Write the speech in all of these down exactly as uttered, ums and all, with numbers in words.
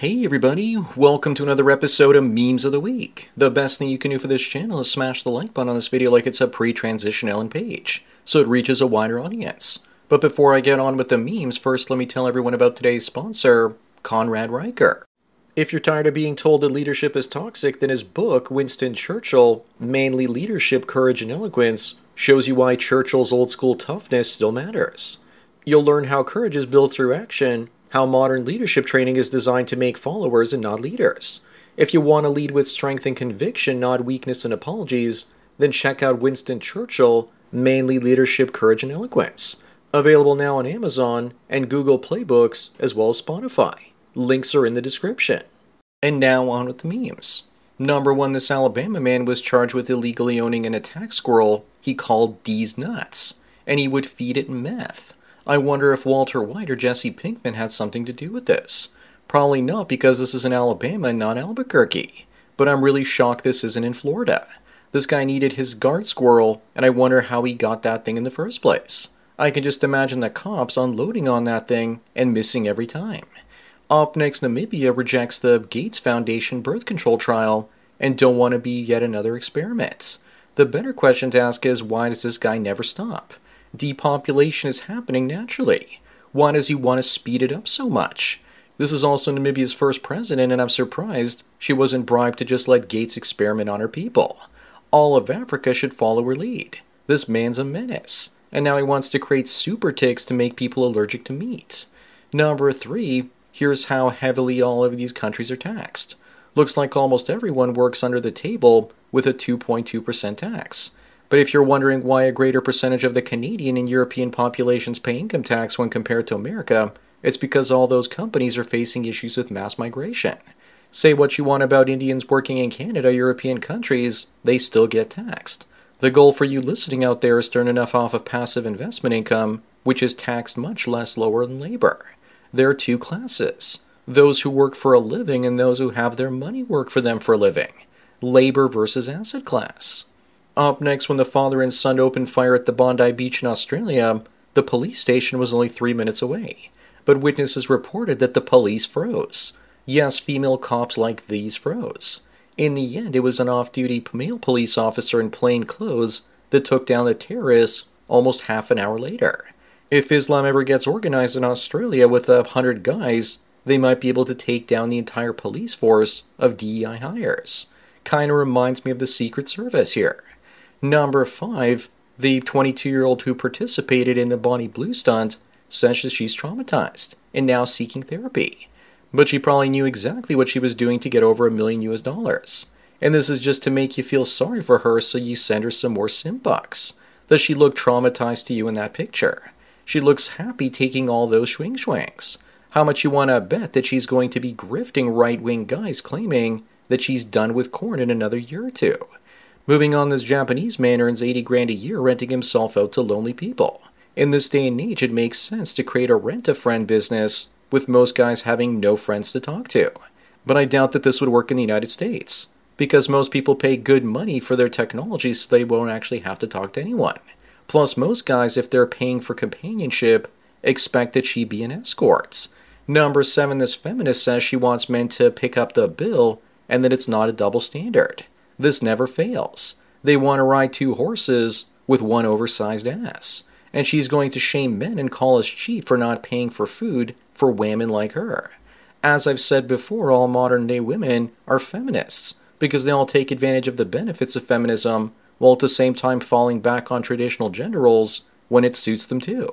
Hey everybody, welcome to another episode of Memes of the Week. The best thing you can do for this channel is smash the like button on this video like it's a pre-transition Ellen Page, so it reaches a wider audience. But before I get on with the memes, first let me tell everyone about today's sponsor, Conrad Riker. If you're tired of being told that leadership is toxic, then his book, Winston Churchill, Manly Leadership, Courage and Eloquence, shows you why Churchill's old-school toughness still matters. You'll learn how courage is built through action, how modern leadership training is designed to make followers and not leaders. If you want to lead with strength and conviction, not weakness and apologies, then check out Winston Churchill, Manly Leadership, Courage and Eloquence. Available now on Amazon and Google Play Books, as well as Spotify. Links are in the description. And now on with the memes. Number one, this Alabama man was charged with illegally owning an attack squirrel he called D's Nuts, and he would feed it meth. I wonder if Walter White or Jesse Pinkman had something to do with this. Probably not, because this is in Alabama and not Albuquerque. But I'm really shocked this isn't in Florida. This guy needed his guard squirrel, and I wonder how he got that thing in the first place. I can just imagine the cops unloading on that thing and missing every time. Up next, Namibia rejects the Gates Foundation birth control trial and don't want to be yet another experiment. The better question to ask is, why does this guy never stop? Depopulation is happening naturally. Why does he want to speed it up so much? This is also Namibia's first president, and I'm surprised she wasn't bribed to just let Gates experiment on her people. All of Africa should follow her lead. This man's a menace, and now he wants to create super ticks to make people allergic to meat. Number three, here's how heavily all of these countries are taxed. Looks like almost everyone works under the table with a two point two percent tax. But if you're wondering why a greater percentage of the Canadian and European populations pay income tax when compared to America, it's because all those companies are facing issues with mass migration. Say what you want about Indians working in Canada or European countries, they still get taxed. The goal for you listening out there is to earn enough off of passive investment income, which is taxed much less lower than labor. There are two classes: those who work for a living and those who have their money work for them for a living. Labor versus asset class. Up next, when the father and son opened fire at the Bondi Beach in Australia, the police station was only three minutes away. But witnesses reported that the police froze. Yes, female cops like these froze. In the end, it was an off-duty male police officer in plain clothes that took down the terrorists almost half an hour later. If Islam ever gets organized in Australia with a hundred guys, they might be able to take down the entire police force of D E I hires. Kinda reminds me of the Secret Service here. Number five, the twenty-two-year-old who participated in the Bonnie Blue stunt says that she's traumatized and now seeking therapy. But she probably knew exactly what she was doing to get over a million U S dollars. And this is just to make you feel sorry for her, so you send her some more sim bucks. Does she look traumatized to you in that picture? She looks happy taking all those swing swings. How much you want to bet that she's going to be grifting right-wing guys claiming that she's done with corn in another year or two? Moving on, this Japanese man earns eighty grand a year renting himself out to lonely people. In this day and age, it makes sense to create a rent-a-friend business, with most guys having no friends to talk to. But I doubt that this would work in the United States, because most people pay good money for their technology so they won't actually have to talk to anyone. Plus, most guys, if they're paying for companionship, expect that she be an escort. Number seven, this feminist says she wants men to pick up the bill and that it's not a double standard. This never fails. They want to ride two horses with one oversized ass. And she's going to shame men and call us cheap for not paying for food for women like her. As I've said before, all modern-day women are feminists because they all take advantage of the benefits of feminism while at the same time falling back on traditional gender roles when it suits them too.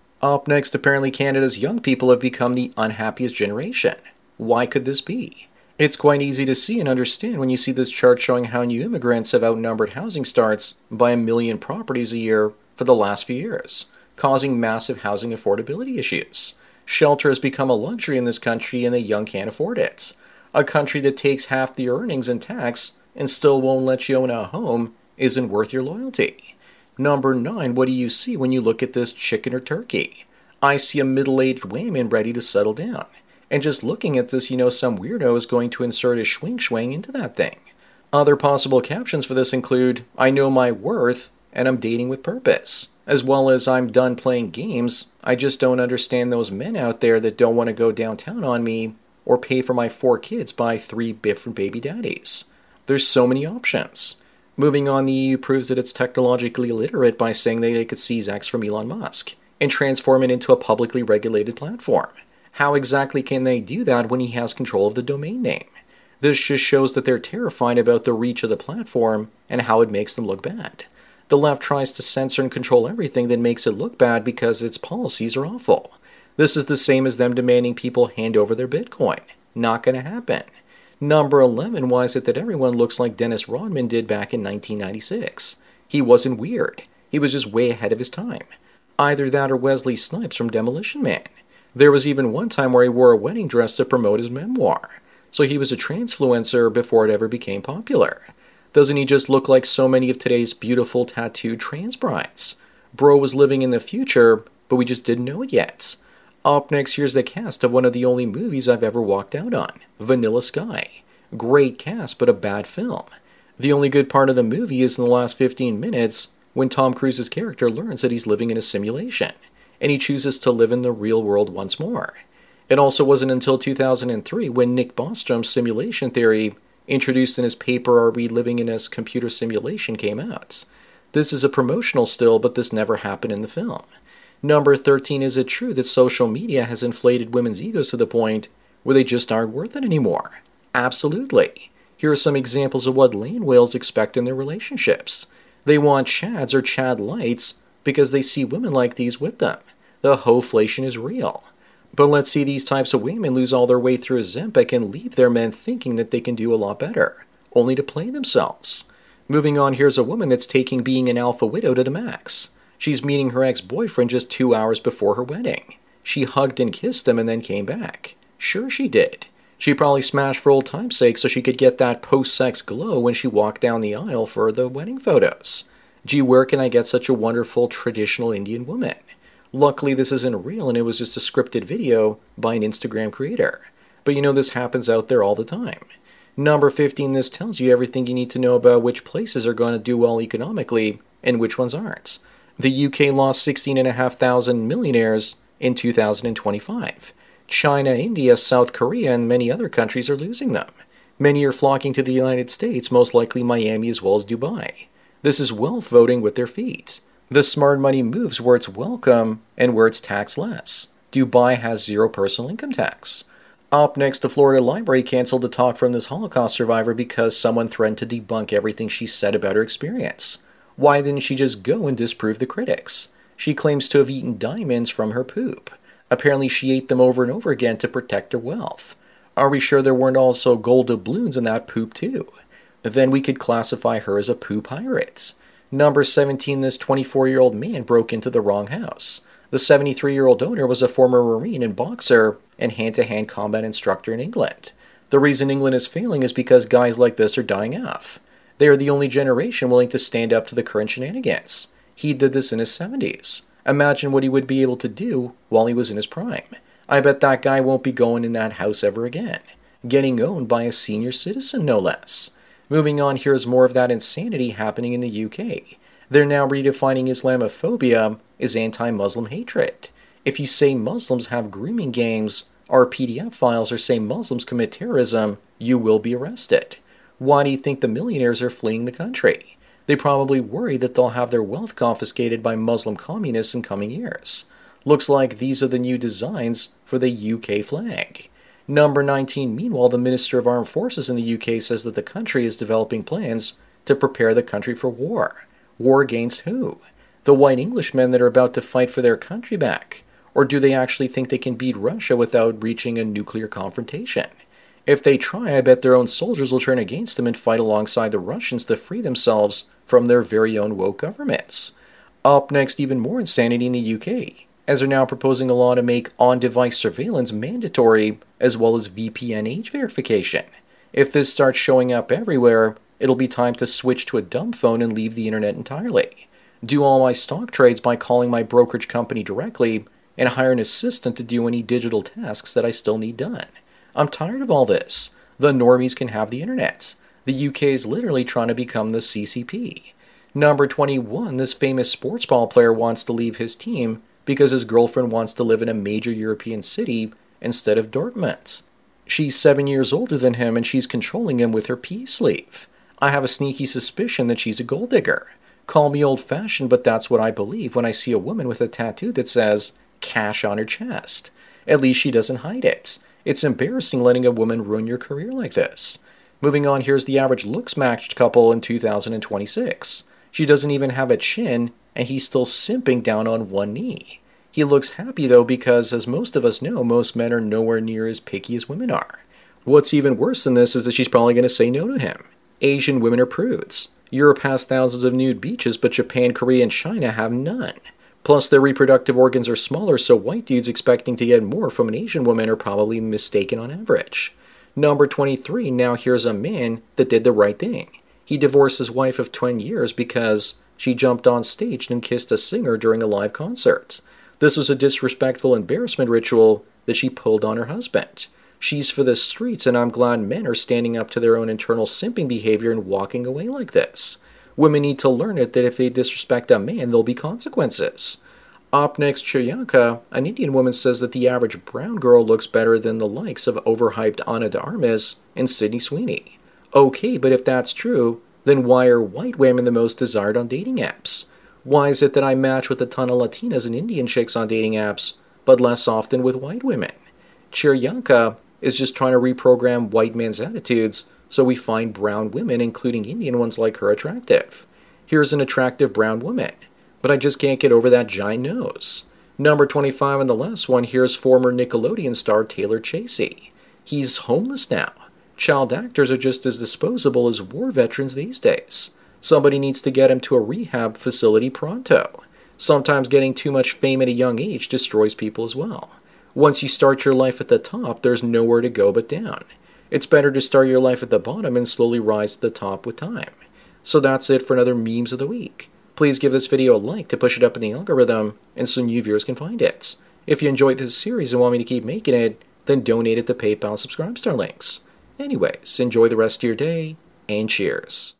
Up next, apparently Canada's young people have become the unhappiest generation. Why could this be? It's quite easy to see and understand when you see this chart showing how new immigrants have outnumbered housing starts by a million properties a year for the last few years, causing massive housing affordability issues. Shelter has become a luxury in this country and the young can't afford it. A country that takes half the earnings in tax and still won't let you own a home isn't worth your loyalty. Number nine, what do you see when you look at this chicken or turkey? I see a middle-aged woman ready to settle down. And just looking at this, you know some weirdo is going to insert his swing swing into that thing. Other possible captions for this include, I know my worth, and I'm dating with purpose. As well as, I'm done playing games, I just don't understand those men out there that don't want to go downtown on me, or pay for my four kids by three different baby daddies. There's so many options. Moving on, the E U proves that it's technologically illiterate by saying that they could seize X from Elon Musk and transform it into a publicly regulated platform. How exactly can they do that when he has control of the domain name? This just shows that they're terrified about the reach of the platform and how it makes them look bad. The left tries to censor and control everything that makes it look bad because its policies are awful. This is the same as them demanding people hand over their Bitcoin. Not gonna happen. Number eleven, why is it that everyone looks like Dennis Rodman did back in nineteen ninety-six? He wasn't weird. He was just way ahead of his time. Either that or Wesley Snipes from Demolition Man. There was even one time where he wore a wedding dress to promote his memoir. So he was a transfluencer before it ever became popular. Doesn't he just look like so many of today's beautiful tattooed trans brides? Bro was living in the future, but we just didn't know it yet. Up next, here's the cast of one of the only movies I've ever walked out on, Vanilla Sky. Great cast, but a bad film. The only good part of the movie is in the last fifteen minutes, when Tom Cruise's character learns that he's living in a simulation, and he chooses to live in the real world once more. It also wasn't until two thousand three when Nick Bostrom's simulation theory, introduced in his paper Are We Living in a Computer Simulation, came out. This is a promotional still, but this never happened in the film. Number thirteen, is it true that social media has inflated women's egos to the point where they just aren't worth it anymore? Absolutely. Here are some examples of what lane whales expect in their relationships. They want chads or chad lights because they see women like these with them. The hoflation is real. But let's see these types of women lose all their way through Ozempic and leave their men thinking that they can do a lot better, only to play themselves. Moving on, here's a woman that's taking being an alpha widow to the max. She's meeting her ex-boyfriend just two hours before her wedding. She hugged and kissed him and then came back. Sure she did. She probably smashed for old time's sake so she could get that post-sex glow when she walked down the aisle for the wedding photos. Gee, where can I get such a wonderful traditional Indian woman? Luckily, this isn't real and it was just a scripted video by an Instagram creator. But you know, this happens out there all the time. Number fifteen, this tells you everything you need to know about which places are going to do well economically and which ones aren't. The U K lost sixteen and a half thousand millionaires in two thousand twenty-five. China, India, South Korea, and many other countries are losing them. Many are flocking to the United States, most likely Miami as well as Dubai. This is wealth voting with their feet. The smart money moves where it's welcome and where it's taxed less. Dubai has zero personal income tax. Up next, the Florida Library canceled a talk from this Holocaust survivor because someone threatened to debunk everything she said about her experience. Why didn't she just go and disprove the critics? She claims to have eaten diamonds from her poop. Apparently she ate them over and over again to protect her wealth. Are we sure there weren't also gold doubloons in that poop too? Then we could classify her as a poop pirate. Number seventeen, this twenty-four-year-old man broke into the wrong house. The seventy-three-year-old owner was a former Marine and boxer and hand-to-hand combat instructor in England. The reason England is failing is because guys like this are dying off. They are the only generation willing to stand up to the current shenanigans. He did this in his seventies. Imagine what he would be able to do while he was in his prime. I bet that guy won't be going in that house ever again. Getting owned by a senior citizen, no less. Moving on, here's more of that insanity happening in the U K. They're now redefining Islamophobia as anti-Muslim hatred. If you say Muslims have grooming gangs, or P D F files, or say Muslims commit terrorism, you will be arrested. Why do you think the millionaires are fleeing the country? They probably worry that they'll have their wealth confiscated by Muslim communists in coming years. Looks like these are the new designs for the U K flag. Number nineteen, meanwhile, the Minister of Armed Forces in the U K says that the country is developing plans to prepare the country for war. War against who? The white Englishmen that are about to fight for their country back? Or do they actually think they can beat Russia without reaching a nuclear confrontation? If they try, I bet their own soldiers will turn against them and fight alongside the Russians to free themselves from their very own woke governments. Up next, even more insanity in the U K, as they're now proposing a law to make on-device surveillance mandatory, as well as V P N age verification. If this starts showing up everywhere, it'll be time to switch to a dumb phone and leave the internet entirely. Do all my stock trades by calling my brokerage company directly, and hire an assistant to do any digital tasks that I still need done. I'm tired of all this. The normies can have the internet. The U K is literally trying to become the C C P. Number twenty-one, this famous sports ball player wants to leave his team because his girlfriend wants to live in a major European city instead of Dortmund. She's seven years older than him and she's controlling him with her pea sleeve. I have a sneaky suspicion that she's a gold digger. Call me old-fashioned, but that's what I believe when I see a woman with a tattoo that says cash on her chest. At least she doesn't hide it. It's embarrassing letting a woman ruin your career like this. Moving on, here's the average looks-matched couple in two thousand twenty-six. She doesn't even have a chin, and he's still simping down on one knee. He looks happy though because, as most of us know, most men are nowhere near as picky as women are. What's even worse than this is that she's probably going to say no to him. Asian women are prudes. Europe has thousands of nude beaches, but Japan, Korea, and China have none. Plus, their reproductive organs are smaller, so white dudes expecting to get more from an Asian woman are probably mistaken on average. Number twenty-three, now here's a man that did the right thing. He divorced his wife of twenty years because she jumped on stage and kissed a singer during a live concert. This was a disrespectful embarrassment ritual that she pulled on her husband. She's for the streets, and I'm glad men are standing up to their own internal simping behavior and walking away like this. Women need to learn it that if they disrespect a man, there'll be consequences. Up next, Chiryanka, an Indian woman, says that the average brown girl looks better than the likes of overhyped Ana de Armas and Sydney Sweeney. Okay, but if that's true, then why are white women the most desired on dating apps? Why is it that I match with a ton of Latinas and Indian chicks on dating apps, but less often with white women? Chiryanka is just trying to reprogram white men's attitudes so we find brown women, including Indian ones like her, attractive. Here's an attractive brown woman, but I just can't get over that giant nose. Number twenty-five on the last one, here's former Nickelodeon star Taylor Chasey. He's homeless now. Child actors are just as disposable as war veterans these days. Somebody needs to get him to a rehab facility pronto. Sometimes getting too much fame at a young age destroys people as well. Once you start your life at the top, there's nowhere to go but down. It's better to start your life at the bottom and slowly rise to the top with time. So that's it for another Memes of the Week. Please give this video a like to push it up in the algorithm and so new viewers can find it. If you enjoyed this series and want me to keep making it, then donate it to PayPal and Subscribestar links. Anyways, enjoy the rest of your day, and cheers.